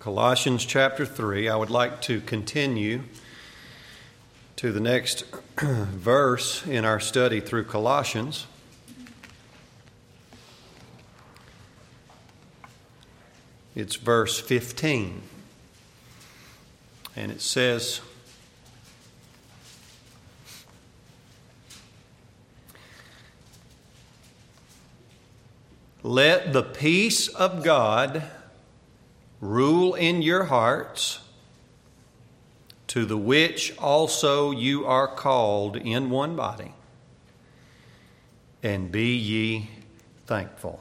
Colossians chapter 3. I would like to continue to the next verse in our study through Colossians. It's verse 15. And it says, "Let the peace of God rule in your hearts, to the which also you are called in one body, and be ye thankful."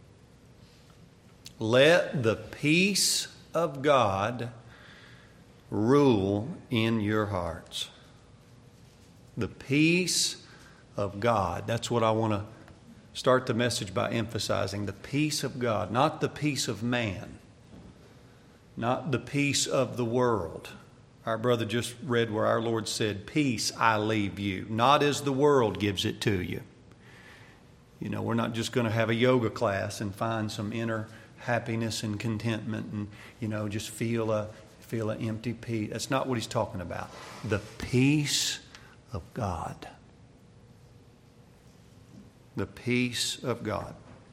Let the peace of God rule in your hearts. The peace of God. That's what I want to start the message by emphasizing. The peace of God, not the peace of man, not the peace of the world. Our brother just read where our Lord said, "Peace I leave you, not as the world gives it to you." You know, we're not just going to have a yoga class and find some inner happiness and contentment and, just feel an empty peace. That's not what he's talking about. The peace of God. The peace of God.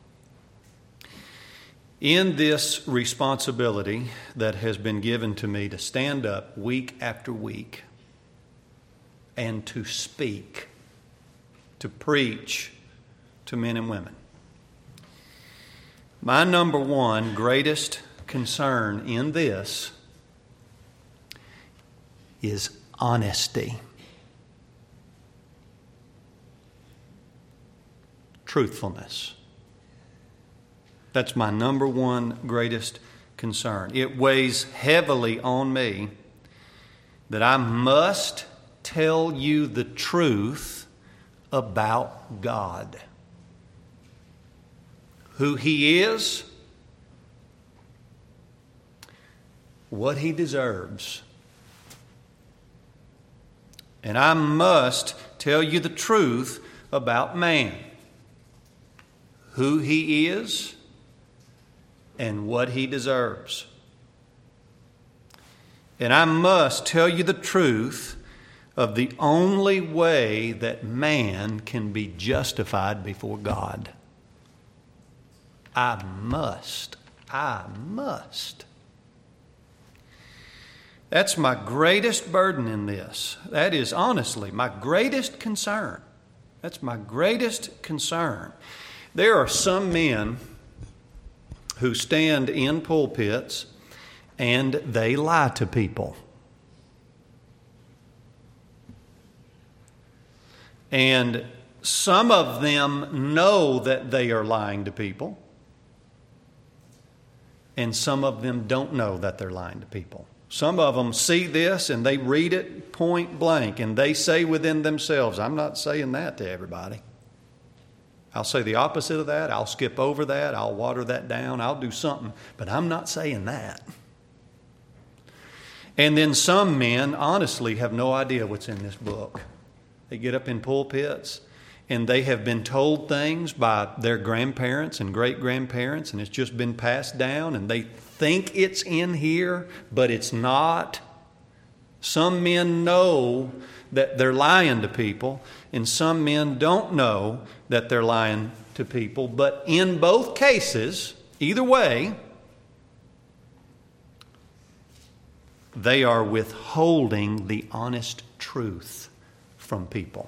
In this responsibility that has been given to me to stand up week after week and to speak, to preach to men and women, my number one greatest concern in this is honesty. Truthfulness. That's my number one greatest concern. It weighs heavily on me that I must tell you the truth about God. Who He is, what He deserves. And I must tell you the truth about man. Who he is and what he deserves. And I must tell you the truth of the only way that man can be justified before God. I must. That's my greatest burden in this. That is honestly my greatest concern. That's my greatest concern. There are some men who stand in pulpits and they lie to people. And some of them know that they are lying to people. And some of them don't know that they're lying to people. Some of them see this and they read it point blank and they say within themselves, "I'm not saying that to everybody. I'll say the opposite of that. I'll skip over that. I'll water that down. I'll do something, but I'm not saying that." And then some men honestly have no idea what's in this book. They get up in pulpits and they have been told things by their grandparents and great-grandparents, and it's just been passed down, and they think it's in here, but it's not. Some men know that they're lying to people, and some men don't know that they're lying to people. But in both cases, either way, they are withholding the honest truth from people.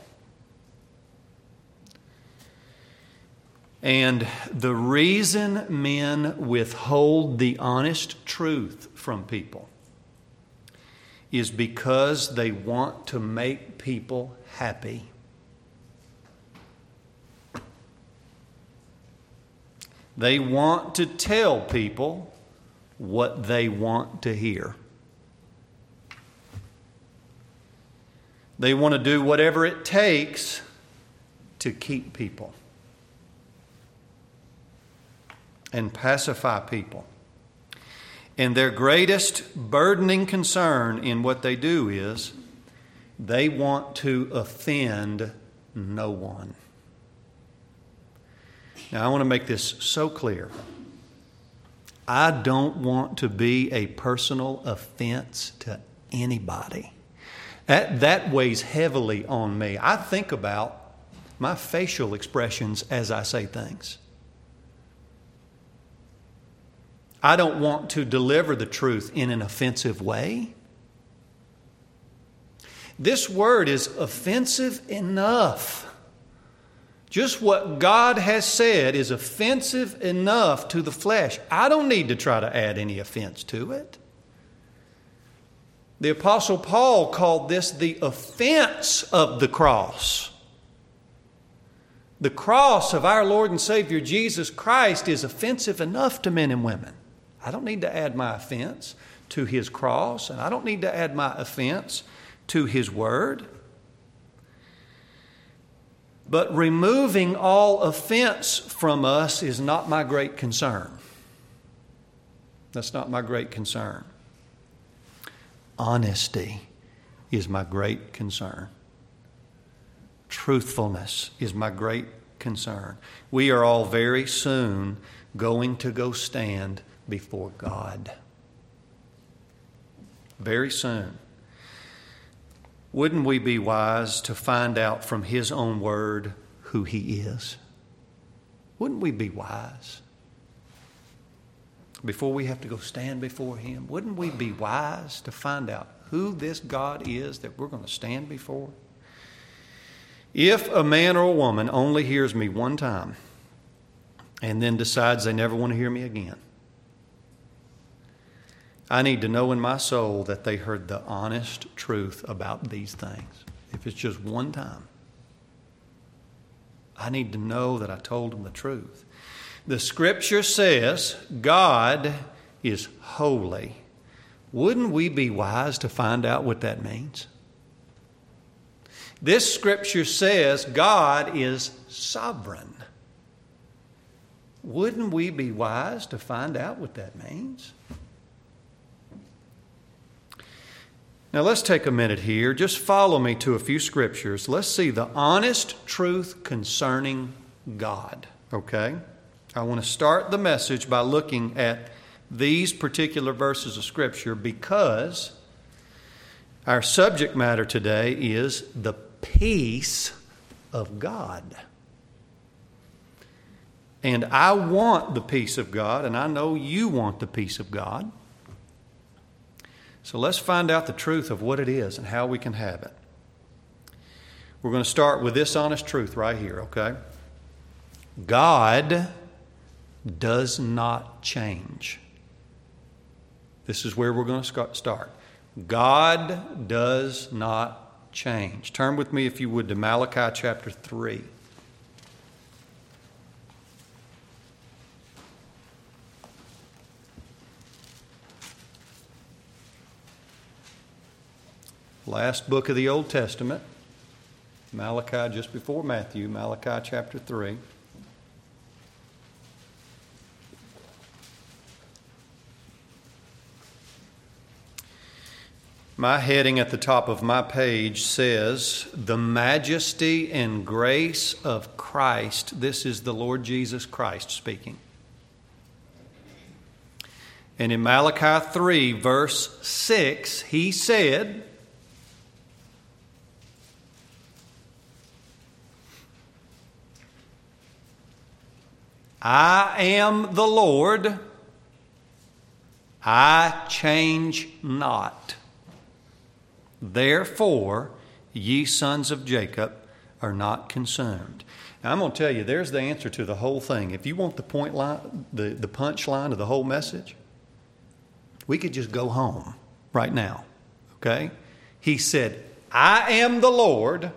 And the reason men withhold the honest truth from people is because they want to make people happy. They want to tell people what they want to hear. They want to do whatever it takes to keep people and pacify people. And their greatest burdening concern in what they do is they want to offend no one. Now, I want to make this so clear. I don't want to be a personal offense to anybody. That weighs heavily on me. I think about my facial expressions as I say things. I don't want to deliver the truth in an offensive way. This word is offensive enough. Just what God has said is offensive enough to the flesh. I don't need to try to add any offense to it. The Apostle Paul called this the offense of the cross. The cross of our Lord and Savior Jesus Christ is offensive enough to men and women. I don't need to add my offense to His cross, and I don't need to add my offense to His word. But removing all offense from us is not my great concern. That's not my great concern. Honesty is my great concern. Truthfulness is my great concern. We are all very soon going to go stand before God. Very soon. Wouldn't we be wise to find out from His own word who He is? Wouldn't we be wise? Before we have to go stand before Him, wouldn't we be wise to find out who this God is that we're going to stand before? If a man or a woman only hears me one time and then decides they never want to hear me again, I need to know in my soul that they heard the honest truth about these things. If it's just one time, I need to know that I told them the truth. The Scripture says God is holy. Wouldn't we be wise to find out what that means? This Scripture says God is sovereign. Wouldn't we be wise to find out what that means? Now let's take a minute here. Just follow me to a few scriptures. Let's see the honest truth concerning God. Okay? I want to start the message by looking at these particular verses of Scripture because our subject matter today is the peace of God. And I want the peace of God, and I know you want the peace of God. So let's find out the truth of what it is and how we can have it. We're going to start with this honest truth right here, okay? God does not change. This is where we're going to start. God does not change. Turn with me, if you would, to Malachi chapter 3. Last book of the Old Testament, Malachi, just before Matthew, Malachi chapter 3. My heading at the top of my page says, "The majesty and grace of Christ." This is the Lord Jesus Christ speaking. And in Malachi 3, verse 6, He said, "I am the Lord, I change not. Therefore, ye sons of Jacob are not consumed." Now, I'm going to tell you, there's the answer to the whole thing. If you want the point line, the punch line of the whole message, we could just go home right now, okay? He said, "I am the Lord,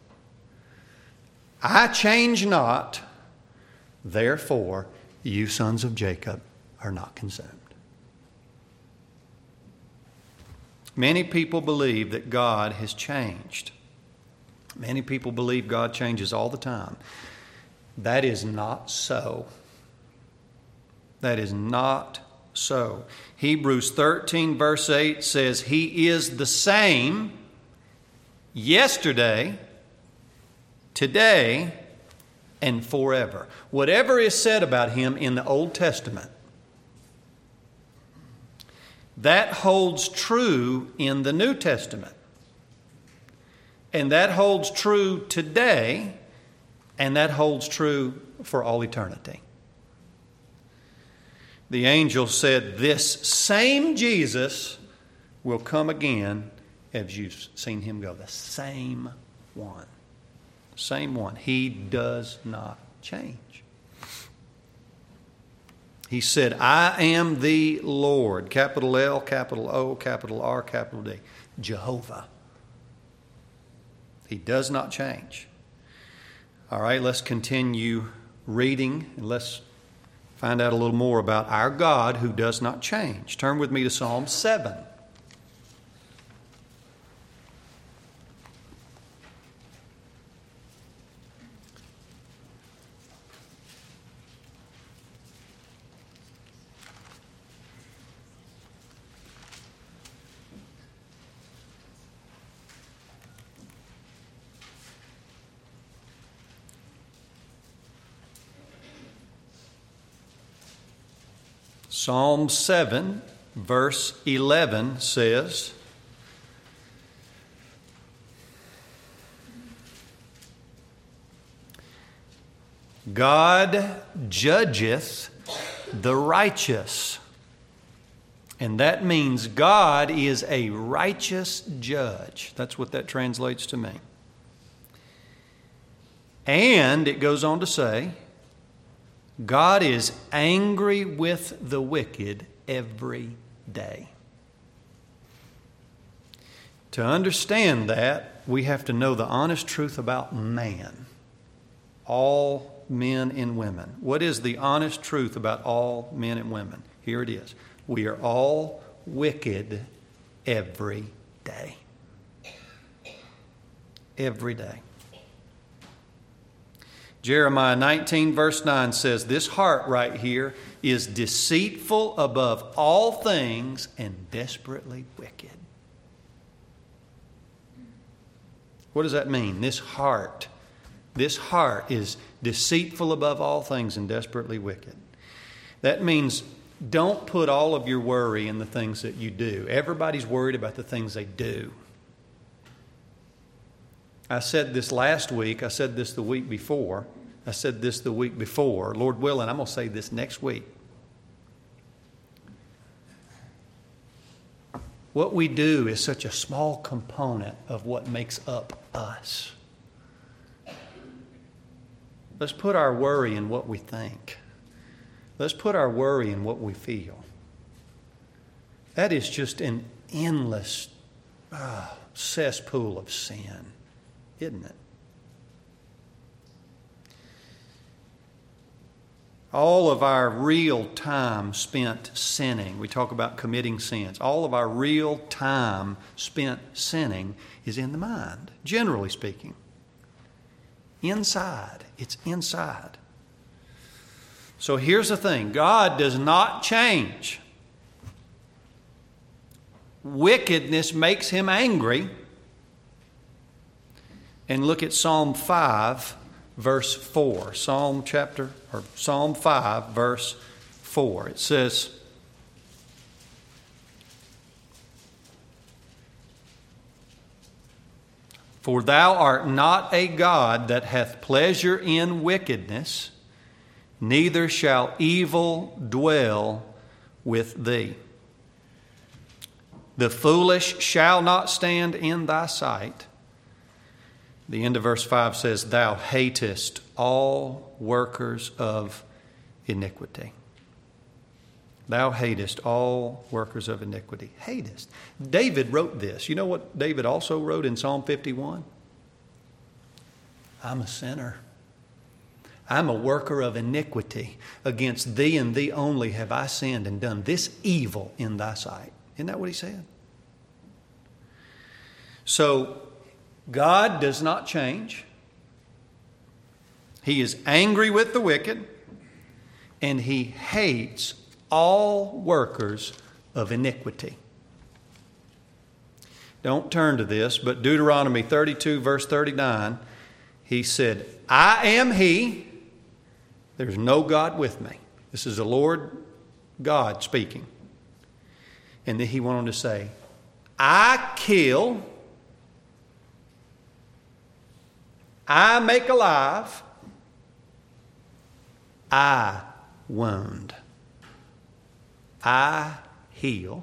I change not. Therefore, you sons of Jacob are not consumed." Many people believe that God has changed. Many people believe God changes all the time. That is not so. That is not so. Hebrews 13 verse 8 says, "He is the same yesterday, today, and forever." Whatever is said about Him in the Old Testament, That holds true in the New Testament. And that holds true today, and that holds true for all eternity. The angel said, this same Jesus will come again as you've seen him go. The same one. Same one. He does not change. He said, I am the Lord. Capital L, capital O, capital R, capital D. Jehovah. He does not change. All right, let's continue reading and let's find out a little more about our God who does not change. Turn with me to Psalm 7. Psalm 7, verse 11 says, God judgeth the righteous. And that means God is a righteous judge. That's what that translates to me. And it goes on to say, God is angry with the wicked every day. To understand that, we have to know the honest truth about man. All men and women. What is the honest truth about all men and women? Here it is. We are all wicked every day. Every day. Jeremiah 19 verse 9 says, this heart right here is deceitful above all things and desperately wicked. What does that mean? This heart is deceitful above all things and desperately wicked. That means don't put all of your worry in the things that you do. Everybody's worried about the things they do. I said this last week. I said this the week before. I said this the week before. Lord willing, I'm going to say this next week. What we do is such a small component of what makes up us. Let's put our worry in what we think. Let's put our worry in what we feel. That is just an endless cesspool of sin, isn't it? All of our real time spent sinning, we talk about committing sins, all of our real time spent sinning is in the mind, generally speaking. Inside. It's inside. So here's the thing. God does not change. Wickedness makes him angry. And look at Psalm 5, verse 4. Psalm 5, verse 4. It says, for thou art not a God that hath pleasure in wickedness, neither shall evil dwell with thee. The foolish shall not stand in thy sight. The end of verse 5 says, thou hatest all workers of iniquity. Thou hatest all workers of iniquity. Hatest. David wrote this. You know what David also wrote in Psalm 51? I'm a sinner. I'm a worker of iniquity. Against thee and thee only have I sinned and done this evil in thy sight. Isn't that what he said? So, God does not change. He is angry with the wicked, and he hates all workers of iniquity. Don't turn to this, but Deuteronomy 32, verse 39, he said, I am he, there's no God with me. This is the Lord God speaking. And then he went on to say, I kill, I make alive, I wound, I heal,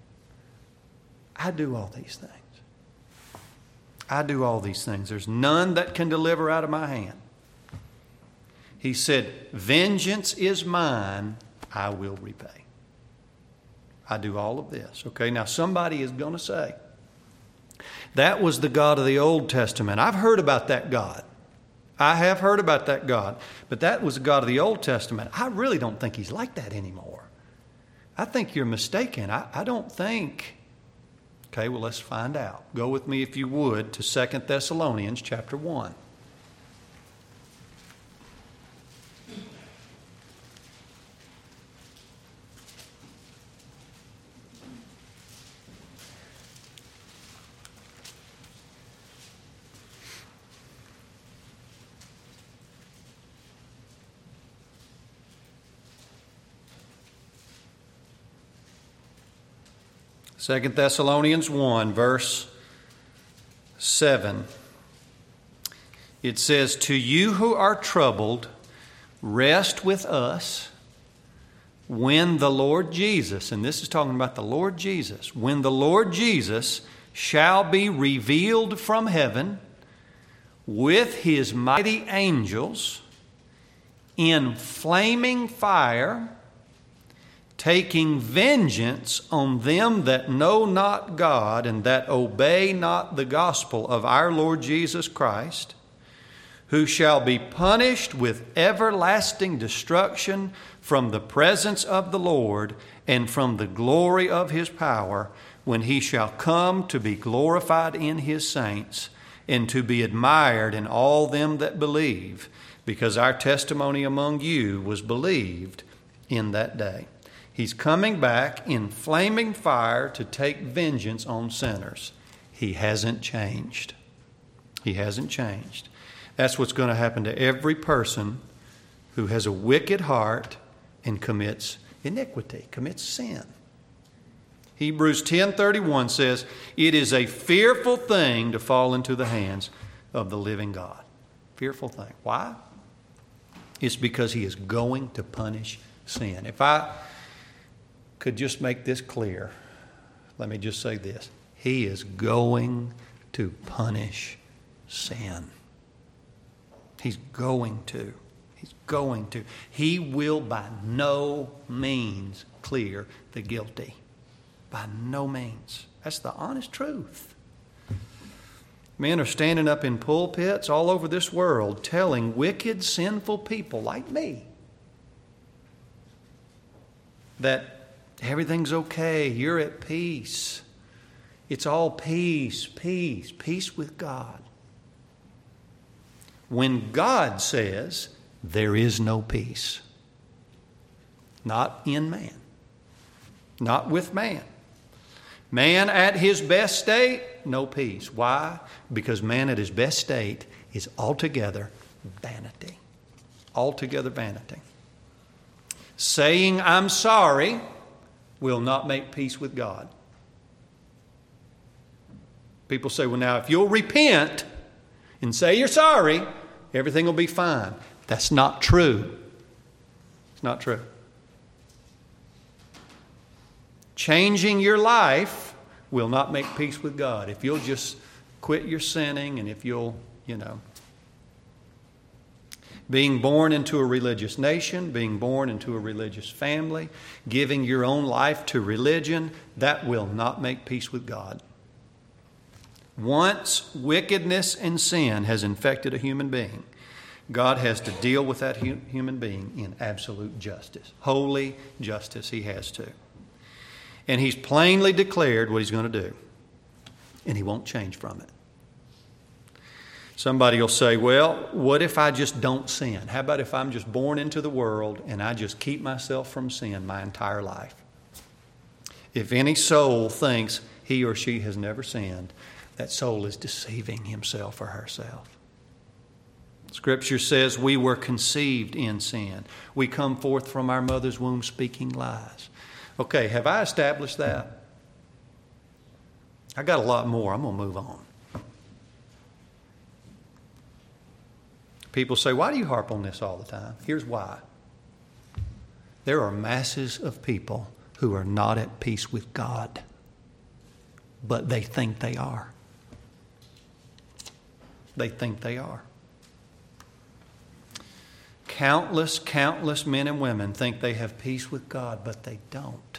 I do all these things. I do all these things. There's none that can deliver out of my hand. He said, vengeance is mine, I will repay. I do all of this. Okay, now somebody is going to say, that was the God of the Old Testament. I've heard about that God. I have heard about that God. But that was the God of the Old Testament. I really don't think He's like that anymore. I think you're mistaken. I don't think. Okay, well, let's find out. Go with me, if you would, to 2 Thessalonians chapter 1. 2 Thessalonians 1, verse 7. It says, to you who are troubled, rest with us when the Lord Jesus, and this is talking about the Lord Jesus, when the Lord Jesus shall be revealed from heaven with His mighty angels in flaming fire, taking vengeance on them that know not God and that obey not the gospel of our Lord Jesus Christ, who shall be punished with everlasting destruction from the presence of the Lord and from the glory of His power, when He shall come to be glorified in His saints and to be admired in all them that believe, because our testimony among you was believed in that day. He's coming back in flaming fire to take vengeance on sinners. He hasn't changed. He hasn't changed. That's what's going to happen to every person who has a wicked heart and commits iniquity, commits sin. Hebrews 10:31 says, it is a fearful thing to fall into the hands of the living God. Fearful thing. Why? It's because He is going to punish sin. If I could just make this clear, let me just say this. He is going to punish sin. He's going to. He's going to. He will by no means clear the guilty. By no means. That's the honest truth. Men are standing up in pulpits all over this world telling wicked, sinful people like me that everything's okay. You're at peace. It's all peace, peace, peace with God. When God says there is no peace. Not in man. Not with man. Man at his best state, no peace. Why? Because man at his best state is altogether vanity. Altogether vanity. Saying I'm sorry will not make peace with God. People say, well, now, if you'll repent and say you're sorry, everything will be fine. That's not true. It's not true. Changing your life will not make peace with God. If you'll just quit your sinning and if you'll, being born into a religious nation, being born into a religious family, giving your own life to religion, that will not make peace with God. Once wickedness and sin has infected a human being, God has to deal with that human being in absolute justice. Holy justice, He has to. And He's plainly declared what He's going to do. And He won't change from it. Somebody will say, well, what if I just don't sin? How about if I'm just born into the world and I just keep myself from sin my entire life? If any soul thinks he or she has never sinned, that soul is deceiving himself or herself. Scripture says we were conceived in sin. We come forth from our mother's womb speaking lies. Okay, have I established that? I got a lot more. I'm going to move on. People say, why do you harp on this all the time? Here's why. There are masses of people who are not at peace with God, but they think they are. They think they are. Countless men and women think they have peace with God, but they don't.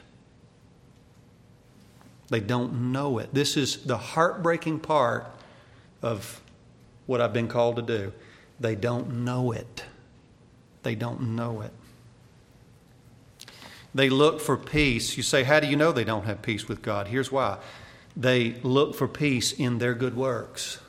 They don't know it. This is the heartbreaking part of what I've been called to do. They don't know it. They don't know it. They look for peace. You say, how do you know they don't have peace with God? Here's why. They look for peace in their good works.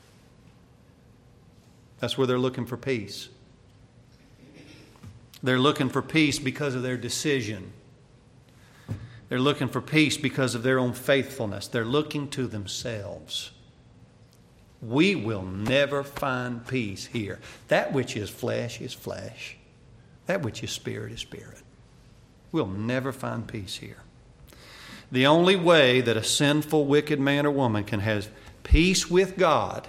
That's where they're looking for peace. They're looking for peace because of their decision. They're looking for peace because of their own faithfulness. They're looking to themselves. We will never find peace here. That which is flesh is flesh. That which is spirit is spirit. We'll never find peace here. The only way that a sinful, wicked man or woman can have peace with God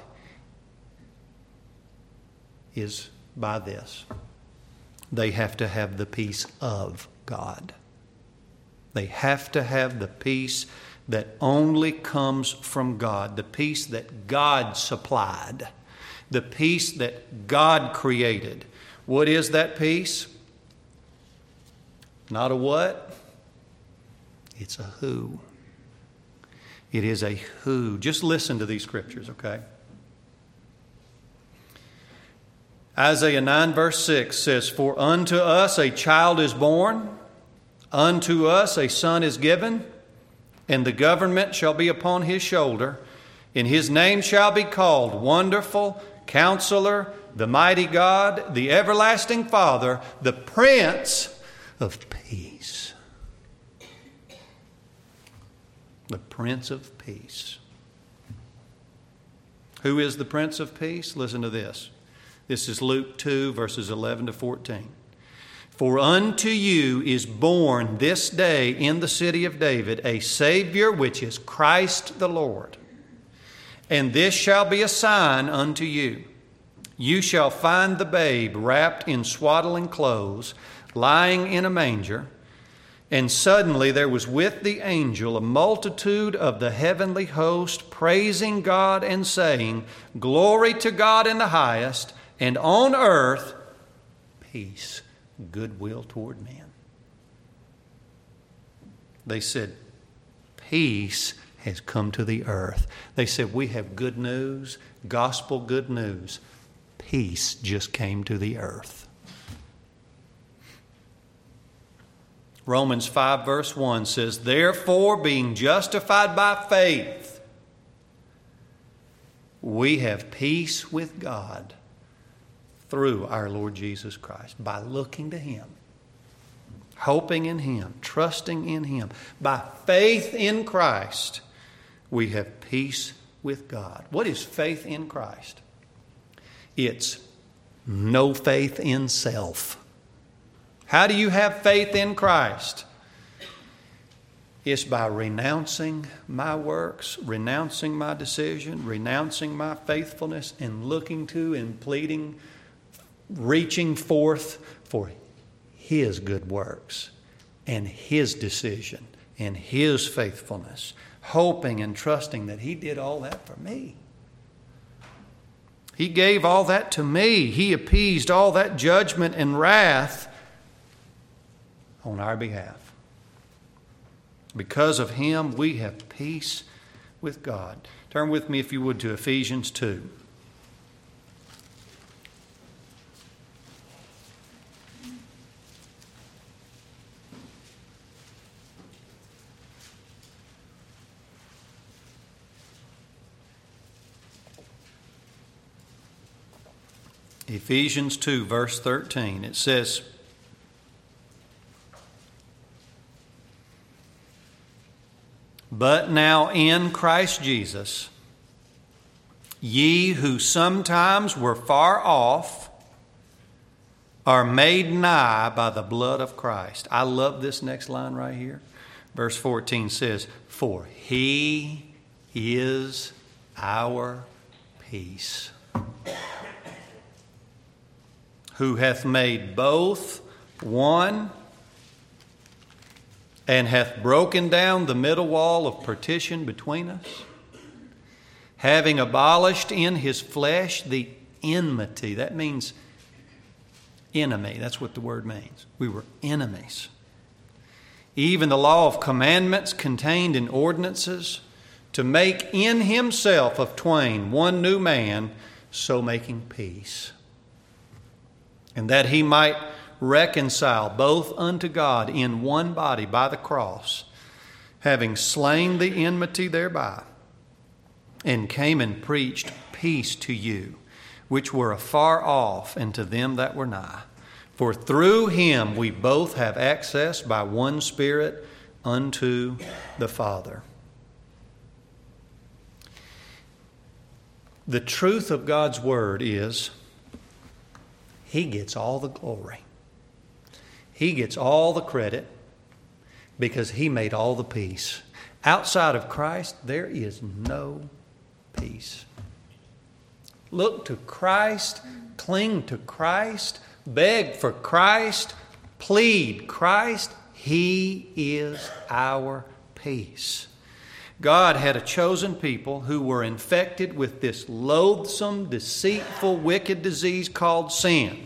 is by this. They have to have the peace of God. They have to have the peace that only comes from God, the peace that God supplied, the peace that God created. What is that peace? Not a what? It's a who. It is a who. Just listen to these scriptures, okay? Isaiah 9 verse 6 says, for unto us a child is born, unto us a son is given, and the government shall be upon his shoulder, and his name shall be called Wonderful, Counselor, the Mighty God, the Everlasting Father, the Prince of Peace. The Prince of Peace. Who is the Prince of Peace? Listen to this. This is Luke 2, verses 11 to 14. For unto you is born this day in the city of David a Savior, which is Christ the Lord. And this shall be a sign unto you. You shall find the babe wrapped in swaddling clothes, lying in a manger. And suddenly there was with the angel a multitude of the heavenly host, praising God and saying, Glory to God in the highest, and on earth, peace, goodwill toward men. They said, peace has come to the earth. They said, we have good news, gospel good news. Peace just came to the earth. Romans 5 verse 1 says, therefore, being justified by faith, we have peace with God through our Lord Jesus Christ, by looking to Him, hoping in Him, trusting in Him. By faith in Christ, we have peace with God. What is faith in Christ? It's no faith in self. How do you have faith in Christ? It's by renouncing my works, renouncing my decision, renouncing my faithfulness, and looking to and pleading, reaching forth for His good works and His decision and His faithfulness, hoping and trusting that He did all that for me. He gave all that to me. He appeased all that judgment and wrath on our behalf. Because of Him, we have peace with God. Turn with me, if you would, to Ephesians 2. Ephesians 2, verse 13. It says, but now in Christ Jesus, ye who sometimes were far off are made nigh by the blood of Christ. I love this next line right here. Verse 14 says, for He is our peace, who hath made both one, and hath broken down the middle wall of partition between us, having abolished in his flesh the enmity. That means enemy. That's what the word means. We were enemies. Even the law of commandments contained in ordinances, to make in himself of twain one new man, so making peace. And that he might reconcile both unto God in one body by the cross, having slain the enmity thereby, and came and preached peace to you, which were afar off, and to them that were nigh. For through him we both have access by one Spirit unto the Father. The truth of God's Word is He gets all the glory. He gets all the credit because He made all the peace. Outside of Christ, there is no peace. Look to Christ, cling to Christ, beg for Christ, plead Christ. He is our peace. God had a chosen people who were infected with this loathsome, deceitful, wicked disease called sin.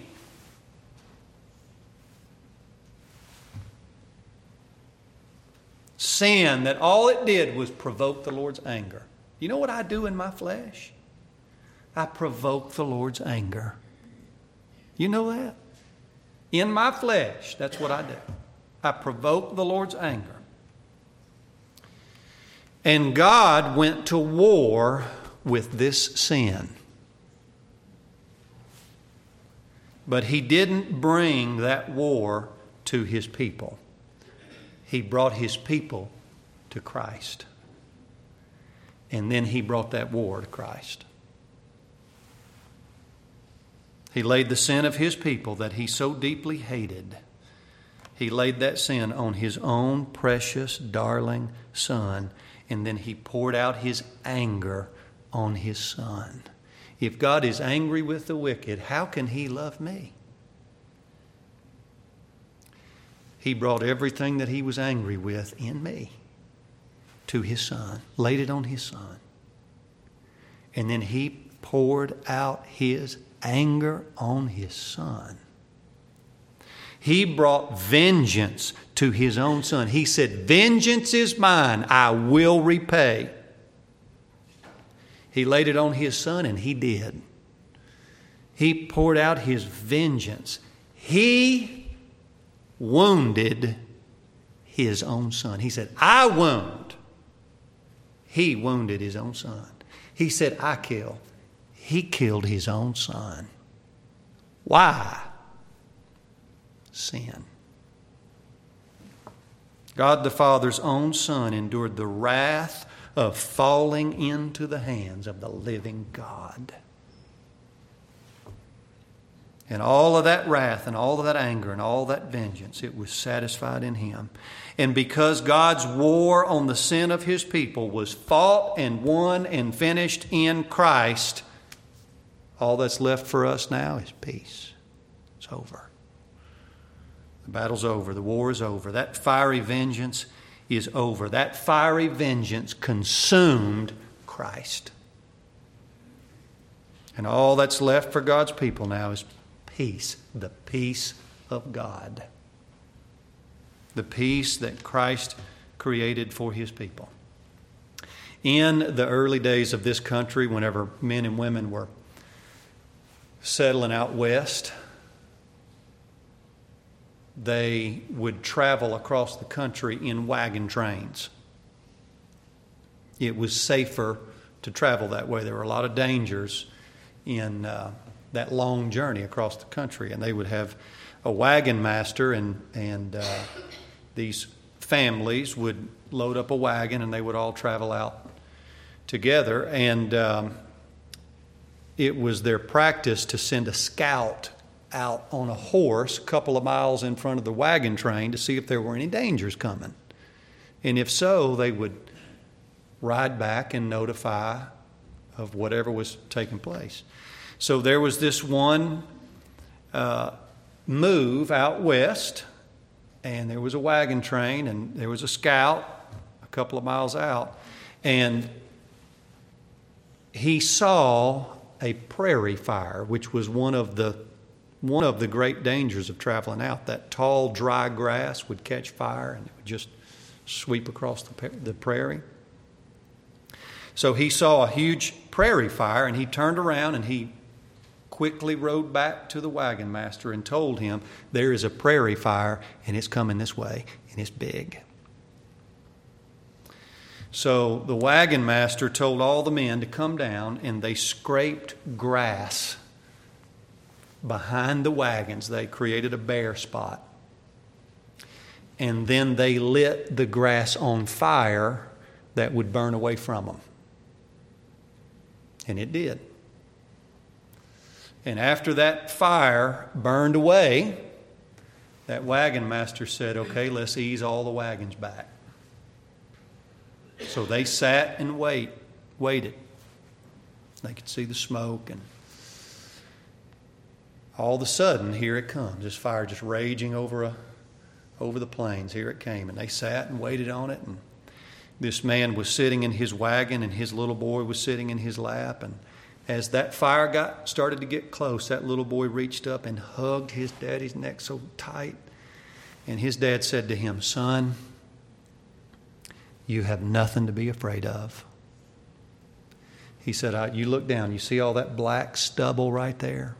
Sin that all it did was provoke the Lord's anger. You know what I do in my flesh? I provoke the Lord's anger. You know that? In my flesh, that's what I do. I provoke the Lord's anger. And God went to war with this sin. But He didn't bring that war to His people. He brought His people to Christ. And then He brought that war to Christ. He laid the sin of His people that He so deeply hated. He laid that sin on His own precious, darling Son. And then He poured out His anger on His Son. If God is angry with the wicked, how can He love me? He brought everything that He was angry with in me to His Son, laid it on His Son. And then He poured out His anger on His Son. He brought vengeance to His own Son. He said, "Vengeance is mine, I will repay." He laid it on His Son, and He did. He poured out His vengeance. He wounded His own Son. He said, "I wound." He wounded His own Son. He said, "I kill." He killed His own Son. Why? Sin. God the Father's own Son endured the wrath of falling into the hands of the living God. And all of that wrath and all of that anger and all that vengeance, it was satisfied in Him. And because God's war on the sin of His people was fought and won and finished in Christ, all that's left for us now is peace. It's over. The battle's over. The war is over. That fiery vengeance is over. That fiery vengeance consumed Christ. And all that's left for God's people now is peace. The peace of God. The peace that Christ created for His people. In the early days of this country, whenever men and women were settling out west, they would travel across the country in wagon trains. It was safer to travel that way. There were a lot of dangers in that long journey across the country. And they would have a wagon master, and these families would load up a wagon, and they would all travel out together. And it was their practice to send a scout out on a horse a couple of miles in front of the wagon train to see if there were any dangers coming. And if so, they would ride back and notify of whatever was taking place. So there was this one move out west, and there was a wagon train, and there was a scout a couple of miles out, and he saw a prairie fire, which was one of the great dangers of traveling out. That tall, dry grass would catch fire, and it would just sweep across the prairie. So he saw a huge prairie fire, and he turned around and he quickly rode back to the wagon master and told him, there is a prairie fire, and it's coming this way, and it's big. So the wagon master told all the men to come down, and they scraped grass behind the wagons. They created a bare spot. And then they lit the grass on fire that would burn away from them. And it did. And after that fire burned away, that wagon master said, okay, let's ease all the wagons back. So they sat and waited. They could see the smoke, and all of a sudden, here it comes. This fire just raging over the plains. Here it came, and they sat and waited on it. And this man was sitting in his wagon, and his little boy was sitting in his lap. And as that fire started to get close, that little boy reached up and hugged his daddy's neck so tight. And his dad said to him, son, you have nothing to be afraid of. He said, you look down, you see all that black stubble right there?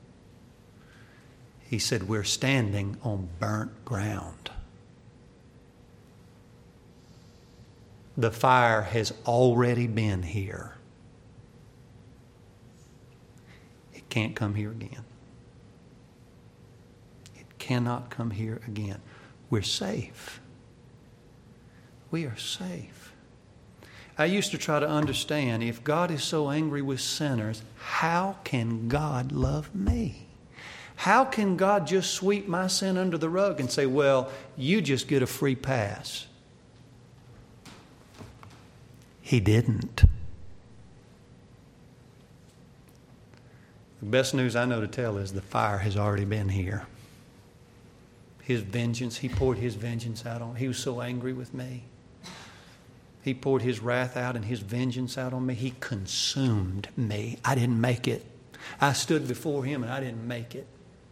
He said, we're standing on burnt ground. The fire has already been here. It can't come here again. It cannot come here again. We're safe. We are safe. I used to try to understand, if God is so angry with sinners, how can God love me? How can God just sweep my sin under the rug and say, well, you just get a free pass? He didn't. The best news I know to tell is the fire has already been here. His vengeance, he poured his vengeance out on me. He was so angry with me. He poured his wrath out and his vengeance out on me. He consumed me. I didn't make it. I stood before him and I didn't make it.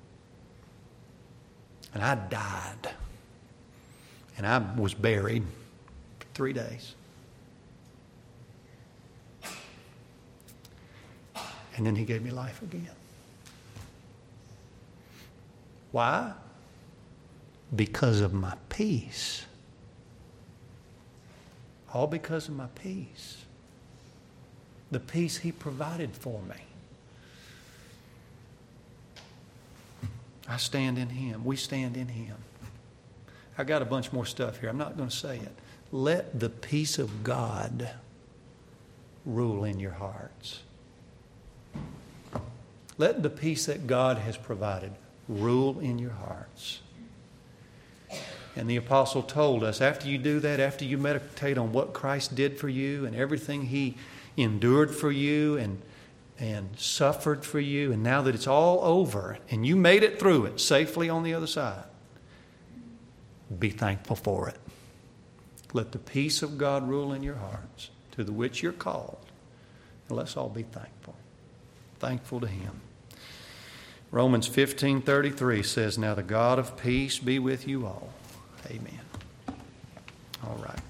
And I died. And I was buried for 3 days. And then he gave me life again. Why? Because of my peace. All because of my peace. The peace he provided for me. I stand in him. We stand in him. I got a bunch more stuff here. I'm not going to say it. Let the peace of God rule in your hearts. Let the peace that God has provided rule in your hearts. And the apostle told us, after you do that, after you meditate on what Christ did for you and everything he endured for you and suffered for you, and now that it's all over and you made it through it safely on the other side, be thankful for it. Let the peace of God rule in your hearts, to the which you're called. And let's all be thankful. Thankful to him. Romans 15:33 says, now the God of peace be with you all. Amen. All right.